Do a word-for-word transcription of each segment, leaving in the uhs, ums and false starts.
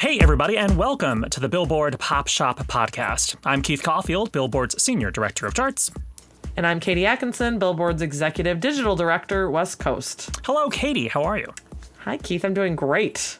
Hey, everybody, and welcome to the Billboard Pop Shop Podcast. I'm Keith Caulfield, Billboard's Senior Director of Charts. And I'm Katie Atkinson, Billboard's Executive Digital Director, West Coast. Hello, Katie. How are you? Hi, Keith. I'm doing great.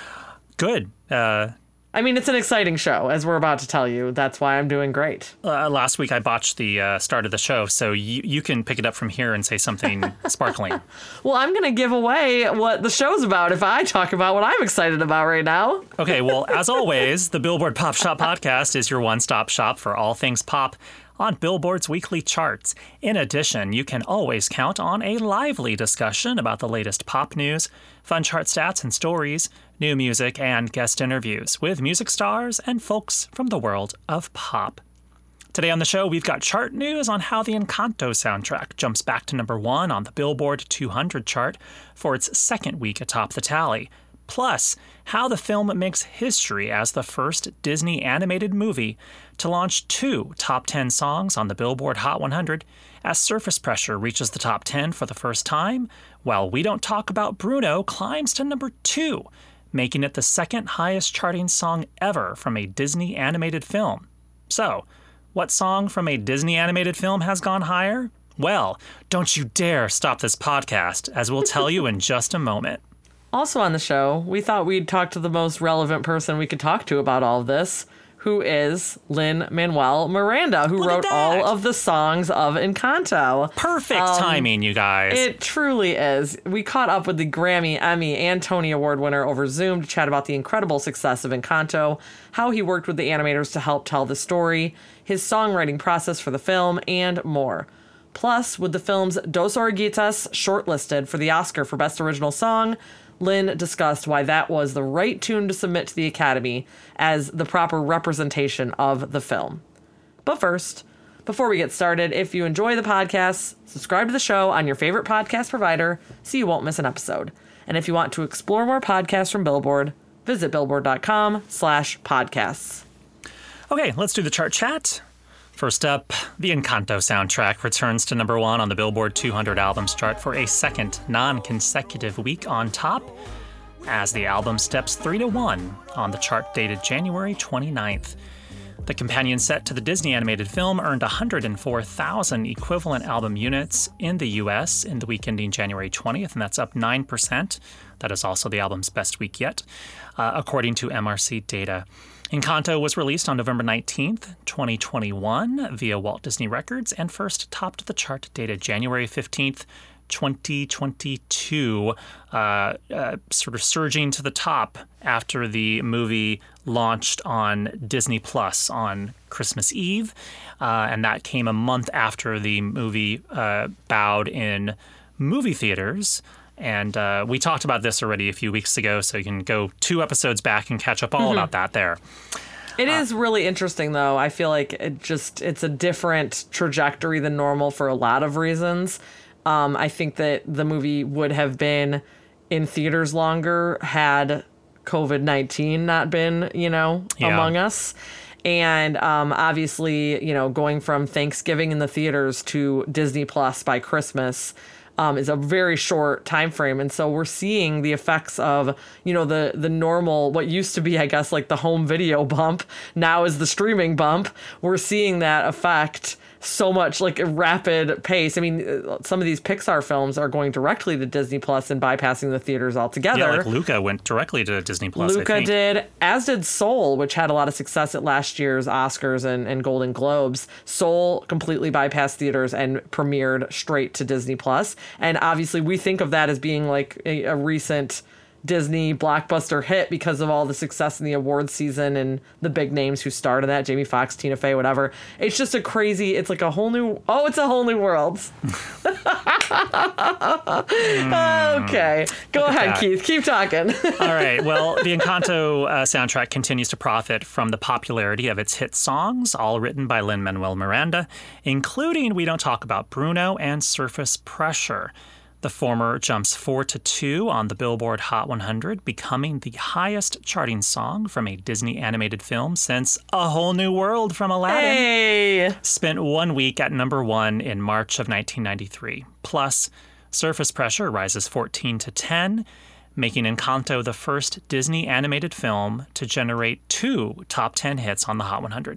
Good. Uh, I mean, it's an exciting show, as we're about to tell you. That's why I'm doing great. uh, last week, I botched the uh, start of the show, so you, you can pick it up from here and say something sparkling. Well, I'm going to give away what the show's about if I talk about what I'm excited about right now. Okay, well, as always, the Billboard Pop Shop Podcast is your one-stop shop for all things pop on Billboard's weekly charts. In addition, you can always count on a lively discussion about the latest pop news, fun chart stats and stories, new music, and guest interviews with music stars and folks from the world of pop. Today on the show, we've got chart news on how the Encanto soundtrack jumps back to number one on the Billboard two hundred chart for its second week atop the tally. Plus, how the film makes history as the first Disney animated movie to launch two top ten songs on the Billboard Hot one hundred as Surface Pressure reaches the top ten for the first time, while We Don't Talk About Bruno climbs to number two, making it the second highest charting song ever from a Disney animated film. So, what song from a Disney animated film has gone higher? Well, don't you dare stop this podcast, as we'll tell you in just a moment. Also on the show, we thought we'd talk to the most relevant person we could talk to about all of this, who is Lin-Manuel Miranda, who Look at wrote that. all of the songs of Encanto. Perfect Um, timing, you guys. It truly is. We caught up with the Grammy, Emmy, and Tony Award winner over Zoom to chat about the incredible success of Encanto, how he worked with the animators to help tell the story, his songwriting process for the film, and more. Plus, with the film's Dos Oruguitas shortlisted for the Oscar for Best Original Song, Lin discussed why that was the right tune to submit to the Academy as the proper representation of the film. But first, before we get started, if you enjoy the podcast, subscribe to the show on your favorite podcast provider so you won't miss an episode. And if you want to explore more podcasts from Billboard, visit billboard.com slash podcasts. Okay, let's do the chart chat. First up, the Encanto soundtrack returns to number one on the Billboard two hundred albums chart for a second non-consecutive week on top, as the album steps three to one on the chart dated January twenty-ninth. The companion set to the Disney animated film earned one hundred four thousand equivalent album units in the U S in the week ending January twentieth, and that's up nine percent. That is also the album's best week yet, uh, according to M R C data. Encanto was released on November nineteenth, twenty twenty-one via Walt Disney Records and first topped the chart dated January fifteenth, twenty twenty-two, uh, uh, sort of surging to the top after the movie launched on Disney Plus on Christmas Eve, uh, and that came a month after the movie uh, bowed in movie theaters. And uh, we talked about this already a few weeks ago, so you can go two episodes back and catch up all Mm-hmm. about that there. It is really interesting, though. I feel like it just it's a different trajectory than normal for a lot of reasons. Um, I think that the movie would have been in theaters longer had COVID nineteen not been, you know, Yeah. among us. And um, obviously, you know, going from Thanksgiving in the theaters to Disney Plus by Christmas Um, is a very short time frame, and so we're seeing the effects of, you know, the the normal, what used to be, I guess, like the home video bump, now is the streaming bump. We're seeing that effect so much, like a rapid pace. I mean, some of these Pixar films are going directly to Disney Plus and bypassing the theaters altogether. Yeah, like Luca went directly to Disney Plus. Luca I think. did, as did Soul, which had a lot of success at last year's Oscars and, and Golden Globes. Soul completely bypassed theaters and premiered straight to Disney Plus. And obviously, we think of that as being like a, a recent Disney blockbuster hit because of all the success in the awards season and the big names who starred in that, Jamie Foxx, Tina Fey, whatever. It's just a crazy, it's like a whole new, oh, it's a whole new world. mm, okay, go ahead, that. Keith, keep talking. All right, well, the Encanto uh, soundtrack continues to profit from the popularity of its hit songs, all written by Lin-Manuel Miranda, including We Don't Talk About Bruno and Surface Pressure. The former jumps four to two on the Billboard Hot one hundred, becoming the highest charting song from a Disney animated film since A Whole New World from Aladdin. Hey! Spent one week at number one in March of nineteen ninety-three. Plus, Surface Pressure rises fourteen to ten, making Encanto the first Disney animated film to generate two top ten hits on the Hot one hundred.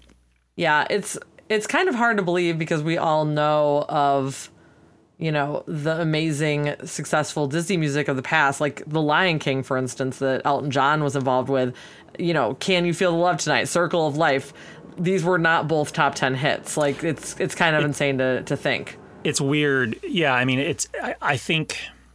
Yeah, it's it's kind of hard to believe because we all know of, you know, the amazing, successful Disney music of the past, like The Lion King, for instance, that Elton John was involved with. You know, Can You Feel the Love Tonight, Circle of Life. These were not both top ten hits. Like, it's it's kind of it, insane to, to think. It's weird. Yeah, I mean, it's, I, I think,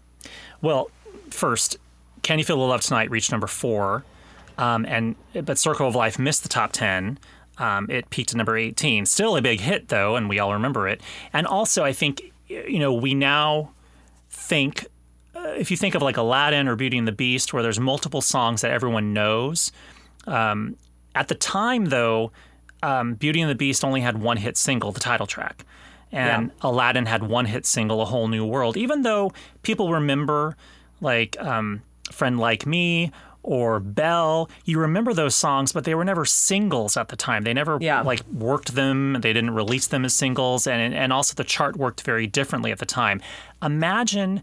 well, first, Can You Feel the Love Tonight reached number four, um, and but Circle of Life missed the top ten. Um, it peaked at number eighteen. Still a big hit, though, and we all remember it. And also, I think, you know, we now think, uh, if you think of like Aladdin or Beauty and the Beast, where there's multiple songs that everyone knows. Um, at the time, though, um, Beauty and the Beast only had one hit single, the title track. And yeah. Aladdin had one hit single, A Whole New World. Even though people remember like um, Friend Like Me or Belle, you remember those songs, but they were never singles at the time. They never yeah. like worked them. They didn't release them as singles. And, and also the chart worked very differently at the time. Imagine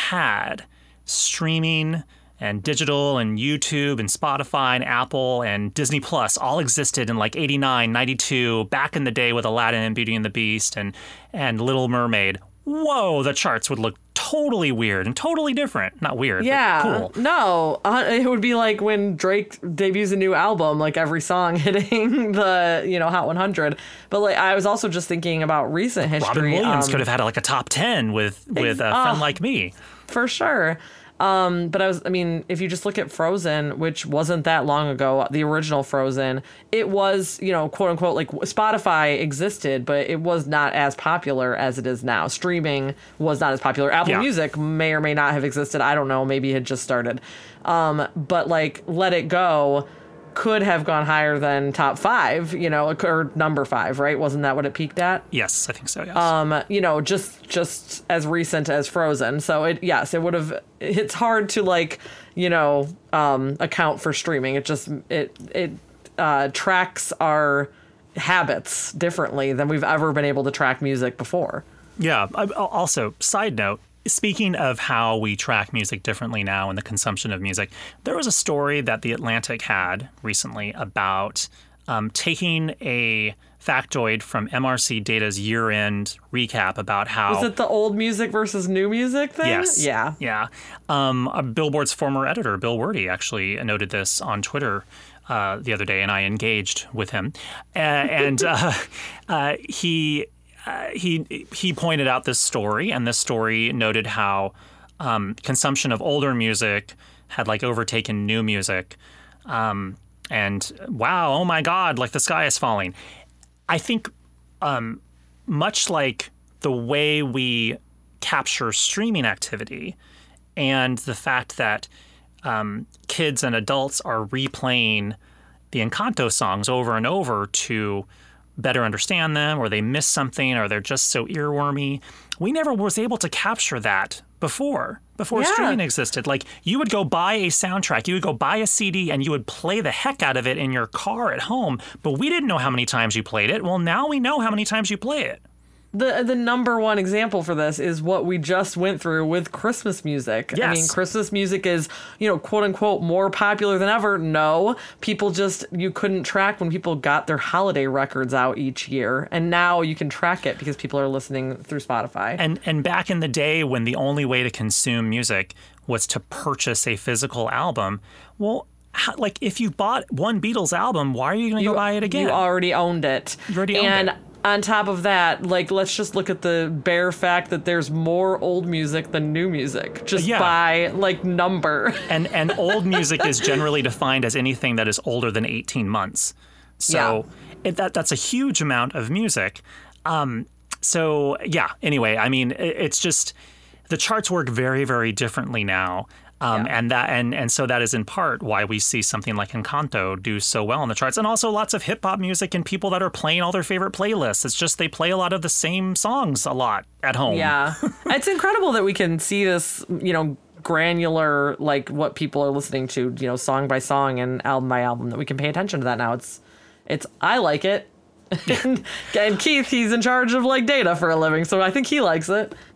had streaming and digital and YouTube and Spotify and Apple and Disney Plus all existed in like eighty-nine, ninety-two, back in the day with Aladdin and Beauty and the Beast and, and Little Mermaid. Whoa, the charts would look totally weird and totally different. Not weird, yeah, but cool. No, uh, it would be like when Drake debuts a new album, like every song hitting the, you know, Hot one hundred. But like, I was also just thinking about recent history. Robin Williams um, could have had like a top ten with, with a Friend uh, Like Me. For sure. Um, but I was, I mean, if you just look at Frozen, which wasn't that long ago, the original Frozen, it was, you know, quote unquote, like Spotify existed, but it was not as popular as it is now. Streaming was not as popular. Apple yeah. Music may or may not have existed. I don't know. Maybe it had just started. Um, but like Let It Go could have gone higher than top five, you know, or number five, right? Wasn't that what it peaked at? Yes, I think so, yes. Um, you know, just just as recent as Frozen. So it yes, it would have, it's hard to like, you know, um, account for streaming. It just, it, it uh, tracks our habits differently than we've ever been able to track music before. Yeah. I, also, side note, speaking of how we track music differently now and the consumption of music, there was a story that The Atlantic had recently about um, taking a factoid from M R C Data's year-end recap about how... Was it the old music versus new music thing? Yes. Yeah. Yeah. Um, Billboard's former editor, Bill Werde, actually noted this on Twitter uh, the other day, and I engaged with him. Uh, and uh, uh, he... Uh, he he pointed out this story, and this story noted how um, consumption of older music had like overtaken new music, um, and wow, oh my God, like the sky is falling. I think um, much like the way we capture streaming activity, and the fact that um, kids and adults are replaying the Encanto songs over and over to better understand them, or they miss something, or they're just so earwormy. We never was able to capture that before, before yeah. streaming existed. Like, you would go buy a soundtrack, you would go buy a C D, and you would play the heck out of it in your car at home, but we didn't know how many times you played it. Well, now we know how many times you play it. The the number one example for this is what we just went through with Christmas music. Yes. I mean, Christmas music is, you know, quote unquote, more popular than ever. No, people just, you couldn't track when people got their holiday records out each year. And now you can track it because people are listening through Spotify. And and back in the day when the only way to consume music was to purchase a physical album, well, how, like if you bought one Beatles album, why are you going to go buy it again? You already owned it. You already owned and it. On top of that, like, let's just look at the bare fact that there's more old music than new music, just yeah. by, like, number. And and old music is generally defined as anything that is older than eighteen months. So yeah. it, that that's a huge amount of music. Um, so, yeah, anyway, I mean, it, it's just the charts work very, very differently now. Um, yeah. And that and, and so that is in part why we see something like Encanto do so well in the charts, and also lots of hip hop music and people that are playing all their favorite playlists. It's just they play a lot of the same songs a lot at home. Yeah, it's incredible that we can see this, you know, granular, like what people are listening to, you know, song by song and album by album, that we can pay attention to that now. It's it's I like it. and, and Keith, he's in charge of like data for a living, so I think he likes it.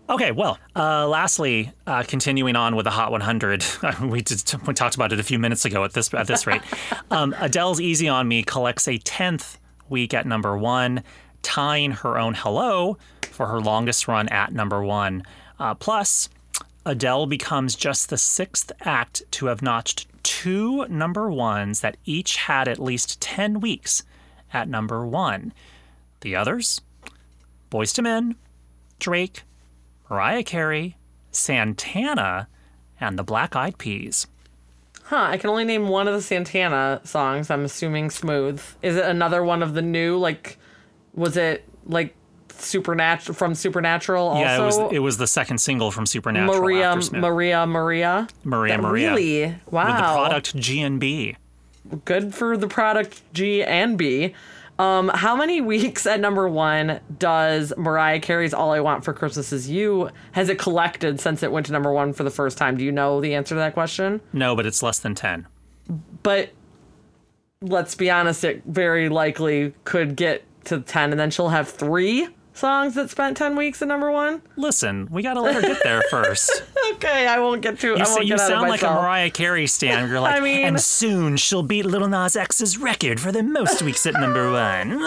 Okay, well, uh, lastly, uh, continuing on with the Hot one hundred, we, did, we talked about it a few minutes ago at this at this rate. um, Adele's Easy on Me collects a tenth week at number one, tying her own Hello for her longest run at number one. Uh, plus, Adele becomes just the sixth act to have notched two number ones that each had at least ten weeks at number one. The others? Boyz two Men, Drake, Mariah Carey, Santana, and the Black Eyed Peas. Huh, I can only name one of the Santana songs. I'm assuming Smooth. Is it another one of the new, like, was it, like, Supernatural, from Supernatural also? Yeah, it was it was the second single from Supernatural Maria, after Smooth. Maria, Maria? Maria, That Maria. Really? Wow. With the product G and B. Good for the product G and B. Um, how many weeks at number one does Mariah Carey's All I Want for Christmas Is You, has it collected since it went to number one for the first time? Do you know the answer to that question? No, but it's less than ten. But let's be honest, it very likely could get to ten, and then she'll have three songs that spent ten weeks at number one. Listen, we gotta let her get there first. Okay, I won't get too. You, I won't say, you get out sound of like a myself. Mariah Carey stan. You're like, I mean- and soon she'll beat Lil Nas X's record for the most weeks at number one.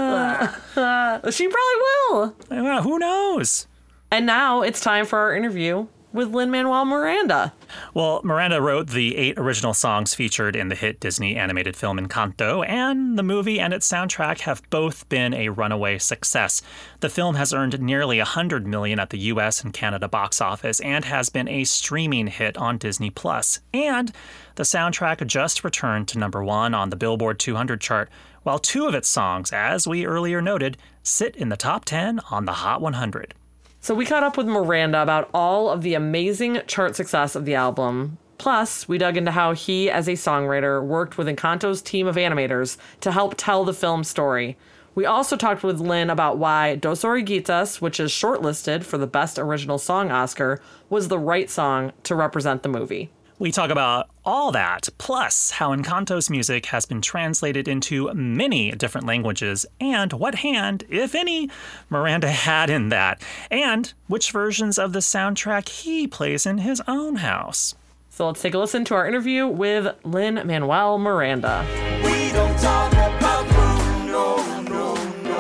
Uh, she probably will. Well, who knows? And now it's time for our interview with Lin-Manuel Miranda. Well, Miranda wrote the eight original songs featured in the hit Disney animated film Encanto, and the movie and its soundtrack have both been a runaway success. The film has earned nearly one hundred million dollars at the U S and Canada box office and has been a streaming hit on Disney Plus. And the soundtrack just returned to number one on the Billboard two hundred chart, while two of its songs, as we earlier noted, sit in the top ten on the Hot one hundred. So we caught up with Miranda about all of the amazing chart success of the album. Plus, we dug into how he, as a songwriter, worked with Encanto's team of animators to help tell the film's story. We also talked with Lin about why Dos Oruguitas, which is shortlisted for the Best Original Song Oscar, was the right song to represent the movie. We talk about all that, plus how Encanto's music has been translated into many different languages, and what hand, if any, Miranda had in that, and which versions of the soundtrack he plays in his own house. So let's take a listen to our interview with Lin-Manuel Miranda. We don't talk about Bruno, no, no,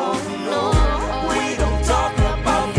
no. We don't talk about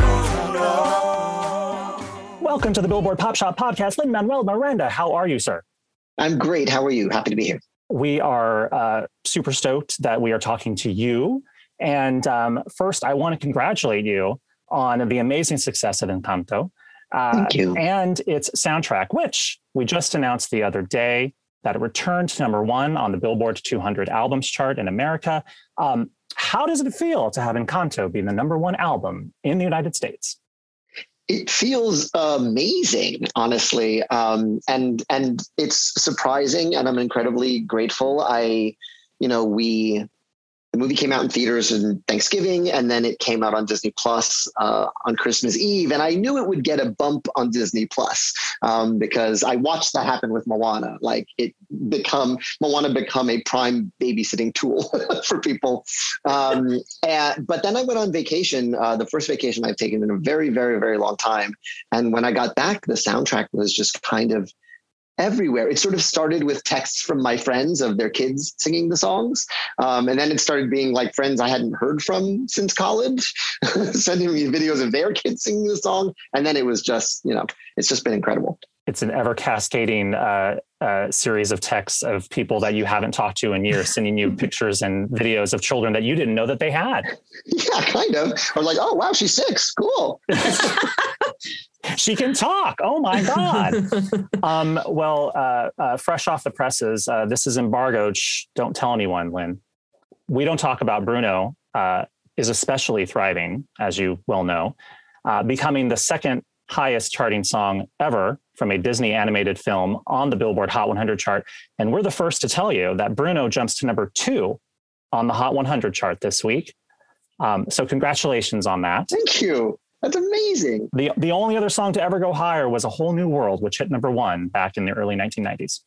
Bruno. Welcome to the Billboard Pop Shop Podcast. Lin-Manuel Miranda, how are you, sir? I'm great. How are you? Happy to be here. We are uh, super stoked that we are talking to you. And um, first, I want to congratulate you on the amazing success of Encanto. Uh, Thank you. And its soundtrack, which we just announced the other day that it returned to number one on the Billboard two hundred albums chart in America. Um, how does it feel to have Encanto be the number one album in the United States? It feels amazing, honestly. Um, and and it's surprising, and I'm incredibly grateful. I, you know, we, the movie came out in theaters on Thanksgiving, and then it came out on Disney Plus uh, on Christmas Eve. And I knew it would get a bump on Disney Plus um, because I watched that happen with Moana. Like it become Moana become a prime babysitting tool for people. Um, and, but then I went on vacation, uh, the first vacation I've taken in a very, very, very long time. And when I got back, the soundtrack was just kind of everywhere. It sort of started with texts from my friends of their kids singing the songs. Um, and then it started being like friends I hadn't heard from since college, sending me videos of their kids singing the song. And then it was just, you know, it's just been incredible. It's an ever cascading uh, uh, series of texts of people that you haven't talked to in years, sending you pictures and videos of children that you didn't know that they had. Yeah, kind of. Or like, oh, wow, she's six. Cool. She can talk. Oh my God. um, well, uh, uh, fresh off the presses, uh, this is embargoed. Shh, don't tell anyone, Lynn. We Don't Talk About Bruno uh, is especially thriving, as you well know, uh, becoming the second highest charting song ever from a Disney animated film on the Billboard Hot one hundred chart. And we're the first to tell you that Bruno jumps to number two on the Hot one hundred chart this week. Um, so congratulations on that. Thank you. That's amazing. The the only other song to ever go higher was A Whole New World, which hit number one back in the early nineteen nineties.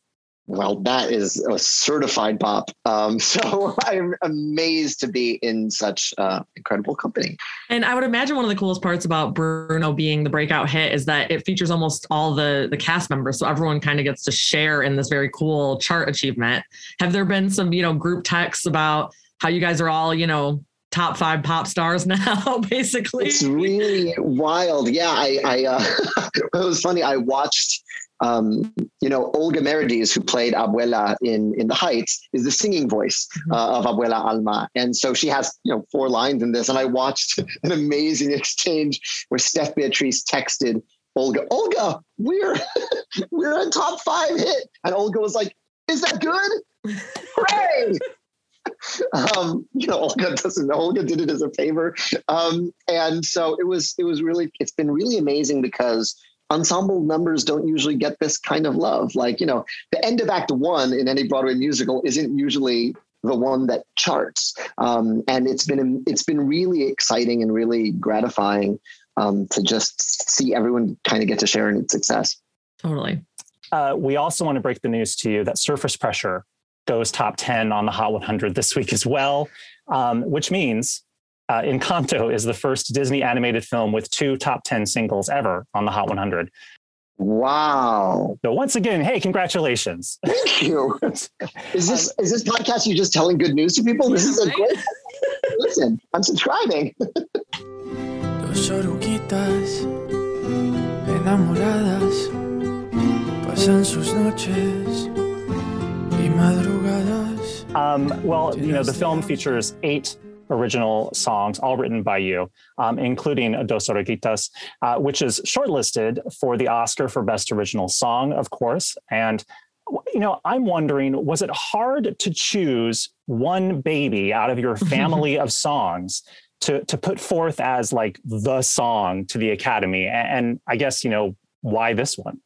Well, that is a certified pop. Um, so I'm amazed to be in such uh, incredible company. And I would imagine one of the coolest parts about Bruno being the breakout hit is that it features almost all the, the cast members. So everyone kind of gets to share in this very cool chart achievement. Have there been some, you know, group texts about how you guys are all, you know, top five pop stars now, basically? It's really wild. Yeah, I, I uh, it was funny. I watched, um, you know, Olga Merediz, who played Abuela in, in The Heights, is the singing voice uh, of Abuela Alma. And so she has, you know, four lines in this. And I watched an amazing exchange where Steph Beatrice texted Olga, Olga, we're, we're a top five hit. And Olga was like, is that good? Hooray! Um, you know, Olga doesn't know. Olga did it as a favor. Um, and so it was, it was really, it's been really amazing because ensemble numbers don't usually get this kind of love. Like, you know, the end of act one in any Broadway musical isn't usually the one that charts. Um, and it's been, it's been really exciting and really gratifying um, to just see everyone kind of get to share in its success. Totally. Uh, we also want to break the news to you that Surface Pressure goes top ten on the Hot one hundred this week as well, um, which means uh, Encanto is the first Disney animated film with two top ten singles ever on the Hot one hundred. Wow. So once again, hey, congratulations. Thank you. Is this is this podcast you just telling good news to people? This is a great listen, I'm subscribing. Dos oruguitas enamoradas pasan sus noches. Um, well, you know, the film features eight original songs, all written by you, um, including Dos Oruguitas, uh, which is shortlisted for the Oscar for Best Original Song, of course. And, you know, I'm wondering, was it hard to choose one baby out of your family of songs to, to put forth as like the song to the Academy? And, and I guess, you know, why this one?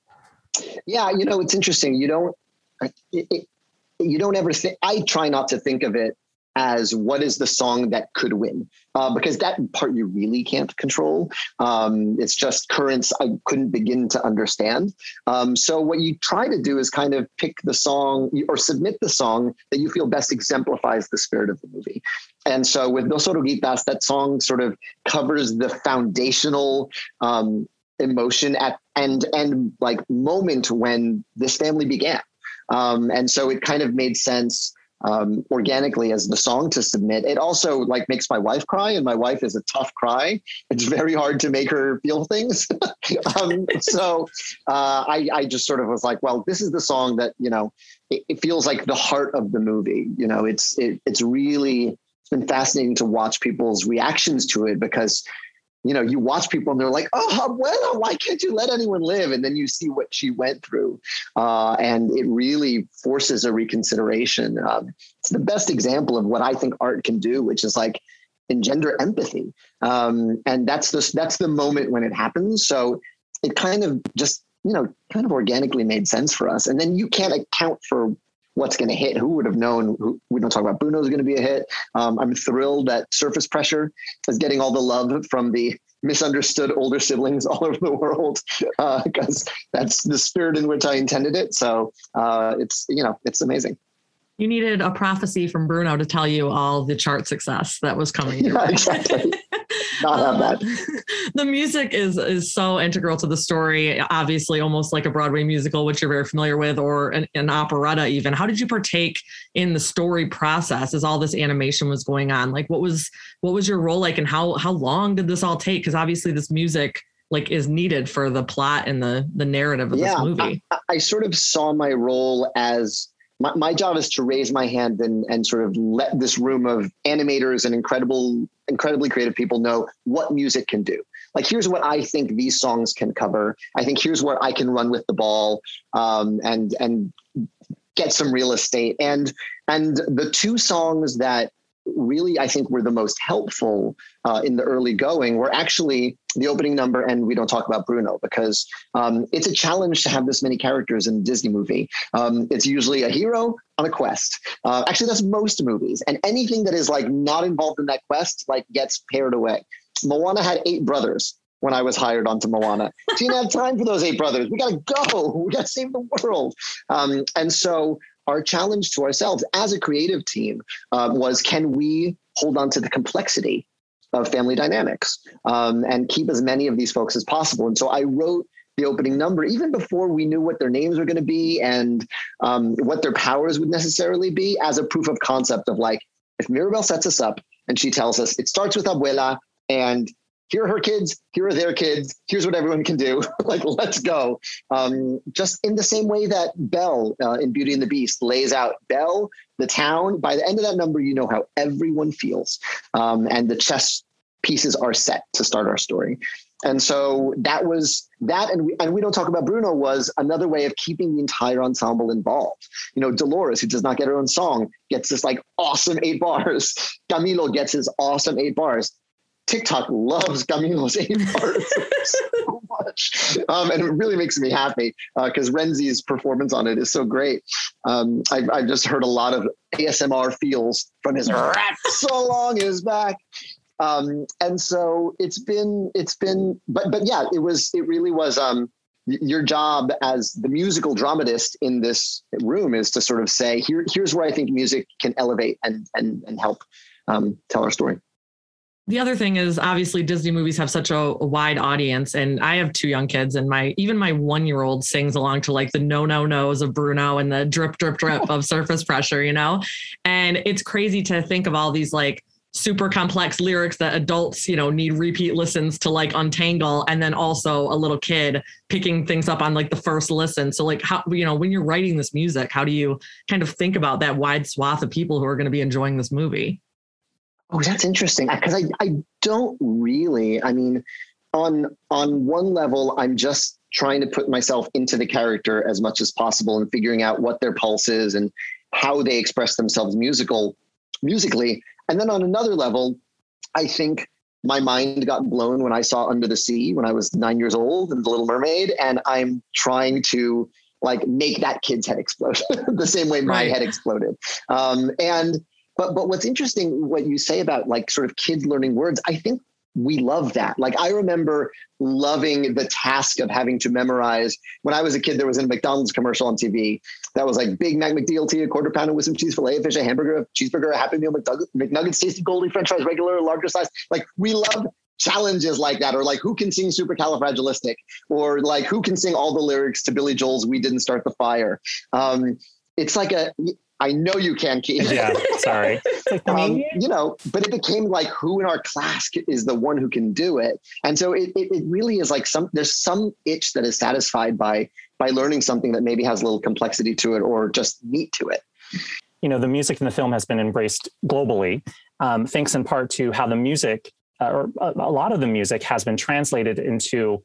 Yeah, you know, it's interesting. You don't, it, it, you don't ever think, I try not to think of it as what is the song that could win, uh, because that part you really can't control. Um, it's just currents I couldn't begin to understand. Um, so what you try to do is kind of pick the song or submit the song that you feel best exemplifies the spirit of the movie. And so with Dos Oruguitas, that song sort of covers the foundational um, emotion at and and like moment when this family began. Um, and so it kind of made sense um, organically as the song to submit. It also like makes my wife cry, and my wife is a tough cry. It's very hard to make her feel things. um, so uh, I, I just sort of was like, well, this is the song that, you know, it, it feels like the heart of the movie. You know, it's it, it's really it's been fascinating to watch people's reactions to it because, you know, you watch people and they're like, oh, Abuela, why can't you let anyone live? And then you see what she went through. Uh, and it really forces a reconsideration. Um, it's the best example of what I think art can do, which is like engender empathy. Um, and that's the, that's the moment when it happens. So it kind of just, you know, kind of organically made sense for us. And then you can't account for what's going to hit. Who would have known? Who, we don't talk about Bruno is going to be a hit. Um, I'm thrilled that Surface Pressure is getting all the love from the misunderstood older siblings all over the world because uh, that's the spirit in which I intended it. So uh, it's, you know, it's amazing. You needed a prophecy from Bruno to tell you all the chart success that was coming. Yeah, exactly. Not have that. The music is is so integral to the story, obviously almost like a Broadway musical, which you're very familiar with, or an, an operetta even. How did you partake in the story process as all this animation was going on? Like what was what was your role like, and how how long did this all take? Because obviously this music like is needed for the plot and the the narrative of yeah, this movie. I, I sort of saw my role as My, my job is to raise my hand and, and sort of let this room of animators and incredible, incredibly creative people know what music can do. Like, here's what I think these songs can cover. I think here's where I can run with the ball um, and and get some real estate. And and the two songs that really I think were the most helpful uh, in the early going were actually the opening number and We Don't Talk About Bruno, because um, it's a challenge to have this many characters in a Disney movie. Um, it's usually a hero on a quest. Uh, actually, that's most movies. And anything that is like not involved in that quest like gets paired away. Moana had eight brothers. when I was hired onto Moana. She didn't have time for those eight brothers. We got to go. We got to save the world. Um, and so our challenge to ourselves as a creative team uh, was, can we hold on to the complexity of family dynamics um, and keep as many of these folks as possible? And so I wrote the opening number even before we knew what their names were going to be and um, what their powers would necessarily be, as a proof of concept of like, if Mirabel sets us up and she tells us it starts with Abuela and here are her kids, here are their kids, here's what everyone can do, like, let's go. Um, just in the same way that Belle uh, in Beauty and the Beast lays out Belle, the town. By the end of that number, you know how everyone feels. Um, and the chess pieces are set to start our story. And so that was that. And we, and we don't talk about Bruno was another way of keeping the entire ensemble involved. You know, Dolores, who does not get her own song, gets this like awesome eight bars. Camilo gets his awesome eight bars. TikTok loves Camilo's eight bars so much. Um, and it really makes me happy because uh, Renzi's performance on it is so great. Um, I've, I've just heard a lot of A S M R feels from his rap so long his back. Um, and so it's been, it's been, but, but yeah, it was, it really was, um, your job as the musical dramatist in this room is to sort of say, here, here's where I think music can elevate and, and, and help, um, tell our story. The other thing is obviously Disney movies have such a, a wide audience, and I have two young kids, and my even my one-year-old sings along to like the no, no, no's of Bruno and the drip, drip, drip of Surface Pressure, you know? And it's crazy to think of all these like super complex lyrics that adults, you know, need repeat listens to like untangle. And then also a little kid picking things up on like the first listen. So like how, you know, when you're writing this music, how do you kind of think about that wide swath of people who are going to be enjoying this movie? Oh, that's interesting. Because I, I don't really, I mean, on, on one level, I'm just trying to put myself into the character as much as possible and figuring out what their pulse is and how they express themselves musical, musically. And then on another level, I think my mind got blown when I saw Under the Sea when I was nine years old and The Little Mermaid. And I'm trying to like make that kid's head explode the same way my Right. head exploded. Um, and But but what's interesting, what you say about like sort of kids learning words, I think we love that. Like I remember loving the task of having to memorize. When I was a kid, there was a McDonald's commercial on T V that was like Big Mac McDLT, a quarter pounder with some cheese, filet of fish, a hamburger, a cheeseburger, a Happy Meal, McNuggets, McNuggets, tasty Goldie, French fries, regular, larger size. Like we love challenges like that, or like who can sing Supercalifragilistic, or like who can sing all the lyrics to Billy Joel's "We Didn't Start the Fire." Um, it's like a I know you can, Keith. Yeah, sorry. um, you know, but it became like who in our class is the one who can do it. And so it, it, it really is like some, there's some itch that is satisfied by, by learning something that maybe has a little complexity to it or just meat to it. You know, the music in the film has been embraced globally, um, thanks in part to how the music, uh, or a, a lot of the music has been translated into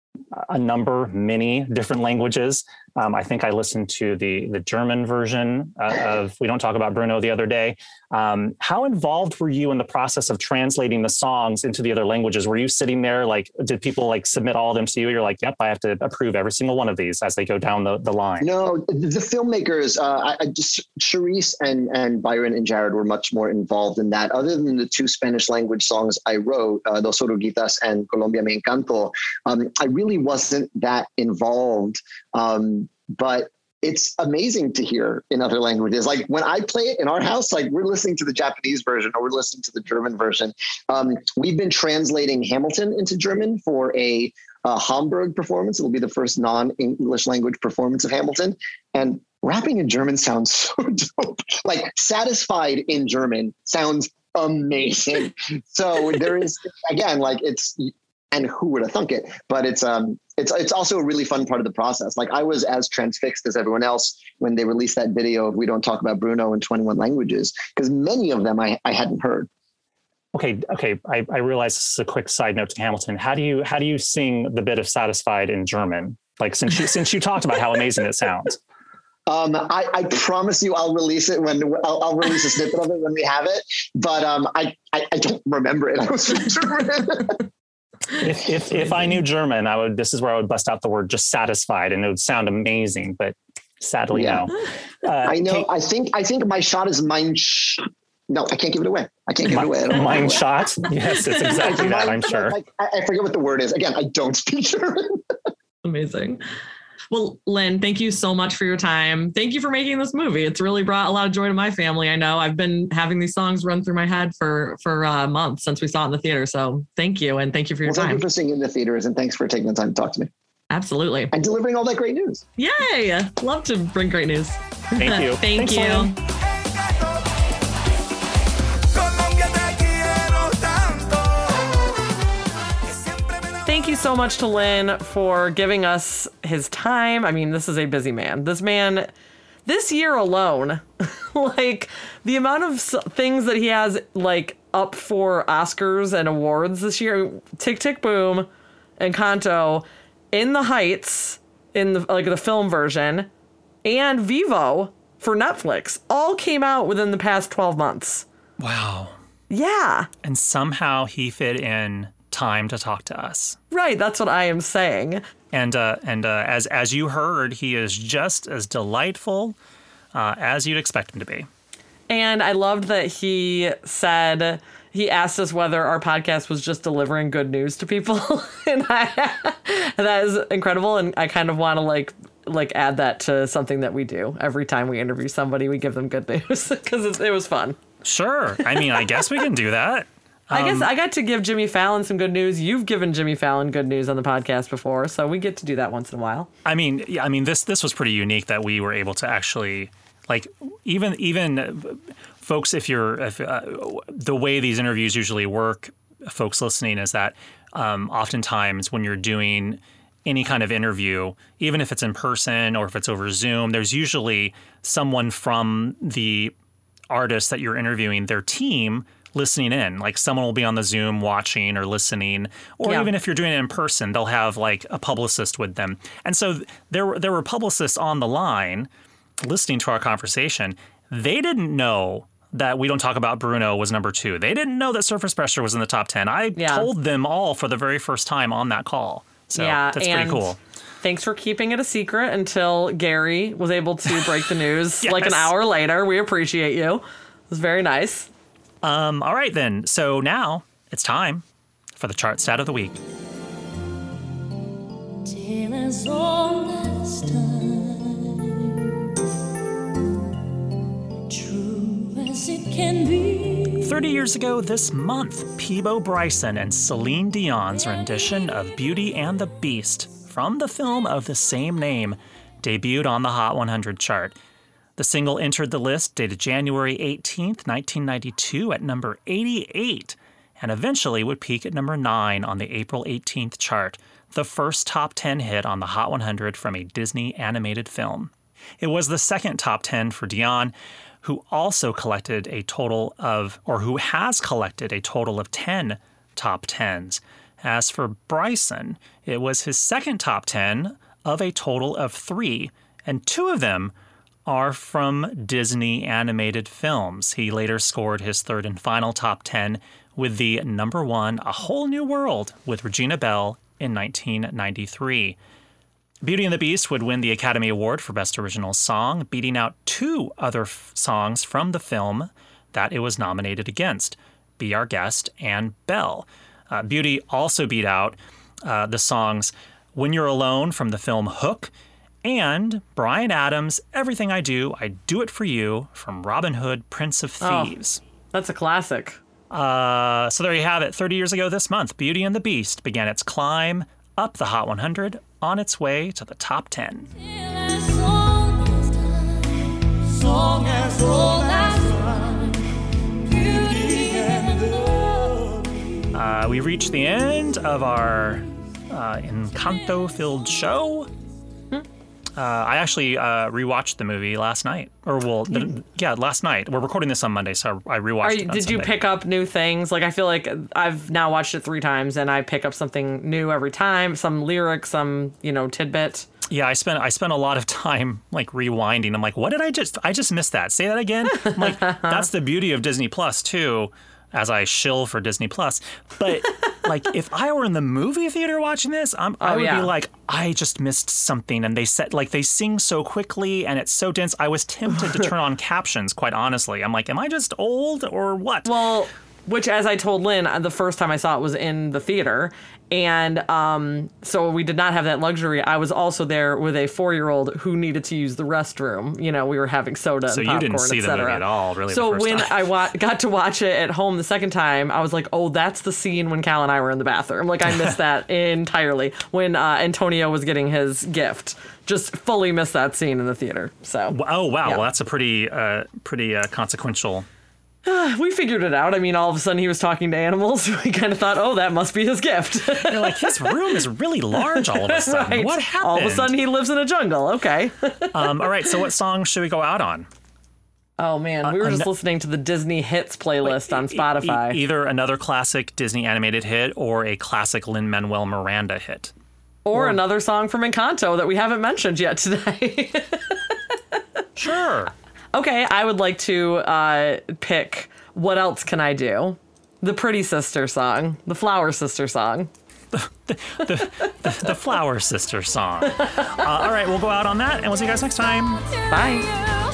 a number, many different languages. Um, I think I listened to the the German version uh, of We Don't Talk About Bruno the other day. Um, how involved were you in the process of translating the songs into the other languages? Were you sitting there, like, did people like submit all of them to you? You're like, yep, I have to approve every single one of these as they go down the, the line. No, the filmmakers, uh, I, I just, Charisse and, and Byron and Jared were much more involved in that. Other than the two Spanish language songs I wrote, uh, Dos Oruguitas and Colombia Me Encanto, um, I really wasn't that involved. Um, but it's amazing to hear in other languages. Like when I play it in our house, like we're listening to the Japanese version or we're listening to the German version. Um, we've been translating Hamilton into German for a, a Hamburg performance. It'll be the first non-English language performance of Hamilton. And rapping in German sounds so dope. Like Satisfied in German sounds amazing. So there is, again, like it's, and who would have thunk it? But it's um it's it's also a really fun part of the process. Like I was as transfixed as everyone else when they released that video of We Don't Talk About Bruno in twenty-one languages, because many of them I, I hadn't heard. Okay, okay. I, I realize this is a quick side note to Hamilton. How do you how do you sing the bit of Satisfied in German? Like since you since you talked about how amazing it sounds. Um, I, I promise you, I'll release it when I'll, I'll release a snippet of it when we have it. But um, I, I I don't remember it. I was German. If, if if I knew German, I would. This is where I would bust out the word just satisfied, and it would sound amazing. But sadly, yeah. no. Uh, I know. Kate, I think. I think my shot is mein Sch- No, I can't give it away. I can't give it away. I don't know. Mind shot? Yes, it's exactly that, I'm sure. Like, I, I forget what the word is. Again, I don't speak German. Amazing. Well, Lin, thank you so much for your time. Thank you for making this movie. It's really brought a lot of joy to my family. I know I've been having these songs run through my head for for uh, months since we saw it in the theater. So thank you. And thank you for your well, time. Thank you for seeing it in the theaters, and thanks for taking the time to talk to me. Absolutely. And delivering all that great news. Yay. Love to bring great news. Thank you. Thank Thanks, you. Lin. Thank you so much to Lin for giving us his time. I mean, this is a busy man. This man, this year alone, like the amount of s- things that he has like up for Oscars and awards this year. Tick Tick Boom, Encanto, In the Heights, in the like the film version, and Vivo for Netflix all came out within the past twelve months. Wow. Yeah. And somehow he fit in time to talk to us. Right, that's what I am saying. And uh, and uh, as as you heard, he is just as delightful uh, as you'd expect him to be. And I loved that he said, he asked us whether our podcast was just delivering good news to people. and I, that is incredible. And I kind of want to like like add that to something that we do. Every time we interview somebody, we give them good news because it was fun. Sure. I mean, I guess we can do that. I guess I got to give Jimmy Fallon some good news. You've given Jimmy Fallon good news on the podcast before, so we get to do that once in a while. I mean, yeah, I mean, this this was pretty unique that we were able to actually, like, even even folks, if you're if uh, the way these interviews usually work, folks listening, is that um, oftentimes when you're doing any kind of interview, even if it's in person or if it's over Zoom, there's usually someone from the artist that you're interviewing, their team, listening in. Like someone will be on the Zoom watching or listening, or Yeah. even if you're doing it in person, they'll have like a publicist with them. And so there were there were publicists on the line listening to our conversation. They didn't know that We Don't Talk About Bruno was number two. They didn't know that Surface Pressure was in the top ten. I Yeah. told them all for the very first time on that call. So Yeah, that's and pretty cool. Thanks for keeping it a secret until Gary was able to break the news like an Yes. hour later. We appreciate you. It was very nice. Um, all right, then. So now it's time for the chart stat of the week. Till as old as time, true as it can be. thirty years ago this month, Peebo Bryson and Celine Dion's rendition of Beauty and the Beast from the film of the same name debuted on the Hot one hundred chart. The single entered the list dated January eighteenth, nineteen ninety-two at number eighty-eight, and eventually would peak at number nine on the April eighteenth chart, the first top ten hit on the Hot one hundred from a Disney animated film. It was the second top ten for Dion, who also collected a total of, or who has collected a total of ten top tens. As for Bryson, it was his second top ten of a total of three, and two of them are from Disney animated films. He later scored his third and final top ten with the number one A Whole New World with Regina Belle in nineteen ninety-three. Beauty and the Beast would win the Academy Award for Best Original Song, beating out two other f- songs from the film that it was nominated against, Be Our Guest and Belle. Uh, Beauty also beat out uh, the songs When You're Alone from the film Hook and Bryan Adams' Everything I Do, I Do It For You from Robin Hood, Prince of Oh. Thieves. That's a classic. Uh, so there you have it. thirty years ago this month, Beauty and the Beast began its climb up the Hot one hundred on its way to the top ten. Till as old as time, song as old as time, beauty and the Uh, we reached the end of our uh, Encanto-filled show. Uh, I actually uh, rewatched the movie last night, or well, the, yeah, last night. We're recording this on Monday, so I rewatched Are it. you, on did you Sunday. pick up new things? Like, I feel like I've now watched it three times and I pick up something new every time, some lyric, some, you know, tidbit. Yeah, I spent I spent a lot of time like rewinding. I'm like, what did I just? I just missed that. Say that again. I'm like, that's the beauty of Disney Plus too, as I shill for Disney Plus. But like if I were in the movie theater watching this, I'm, I Oh, would yeah. be like, I just missed something. And they said, like, they sing so quickly and it's so dense. I was tempted to turn on captions, quite honestly. I'm like, am I just old or what? Well, which, as I told Lynn, the first time I saw it was in the theater. And um, so we did not have that luxury. I was also there with a four-year-old who needed to use the restroom. You know, we were having soda So and you popcorn, didn't see et the movie cetera. at all, really, the So first when time. I wa- got to watch it at home the second time, I was like, oh, that's the scene when Cal and I were in the bathroom. Like, I missed that entirely. When uh, Antonio was getting his gift. Just fully missed that scene in the theater. So Oh, wow. Yeah. Well, that's a pretty, uh, pretty uh, consequential. we figured it out. I mean, all of a sudden he was talking to animals. We kind of thought, oh, that must be his gift. You're like, his room is really large all of a sudden. Right. What happened? All of a sudden he lives in a jungle. Okay. Um, all right. So what song should we go out on? Oh man, we were just ano- listening to the Disney Hits playlist on E- e- Spotify. either another classic Disney animated hit or a classic Lin-Manuel Miranda hit. or another song from Encanto that we haven't mentioned yet today. Sure. Okay, I would like to uh, pick What Else Can I Do? The Pretty Sister song, the Flower Sister song. The Flower Sister song. Uh, all right, we'll go out on that, and we'll see you guys next time. Bye.